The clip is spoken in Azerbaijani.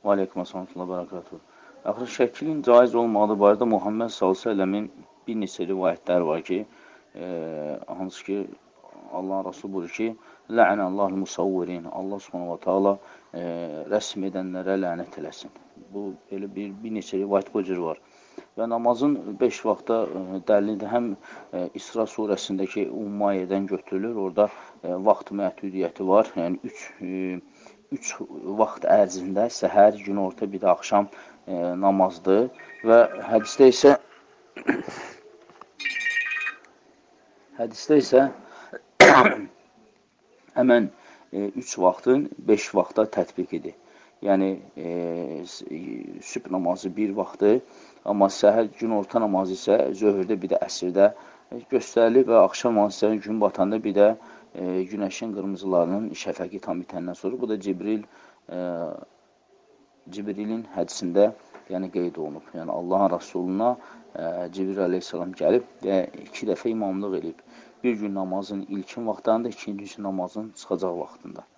Və aleykum əssalam və barakatuhu. Axı şəklin caiz olmadığı barədə Muhammed s.ə.v-in bir neçə rivayətlər var ki, hansı ki, Allahın Rasulü buyurur ki, Lə'ənəllahul musavvirin, Allah subhanahu wa ta'ala rəsm edənlərə lənət eləsin. Bu, elə bir neçə rivayət bu cür var. Və namazın 5 vaxtda dəlildir. Həm İsra surəsindəki Ummayyədən götürülür, orada vaxt məhdudiyyəti var. Yəni, 3 vaxt ərzində səhər, günorta, bir də axşam namazdır. Və hədisdə isə həmən 3 vaxtın 5 vaxta tətbiq edir. Yəni, sübh namazı bir vaxtı, amma səhər, günorta namazı isə zöhrdə, bir də əsrdə göstərilir və axşam namazı isə gün batanda, bir də günəşin qırmızılarının şəfəqi tam bitəndən sonra. Bu da Cibrilin hədisində qeyd olunub. Yəni, Allahın Rasuluna Cibril aleyhissalam gəlib və 2 dəfə imamlıq edib. Bir gün namazın ilkin vaxtlarında, ikinci namazın çıxacaq vaxtında.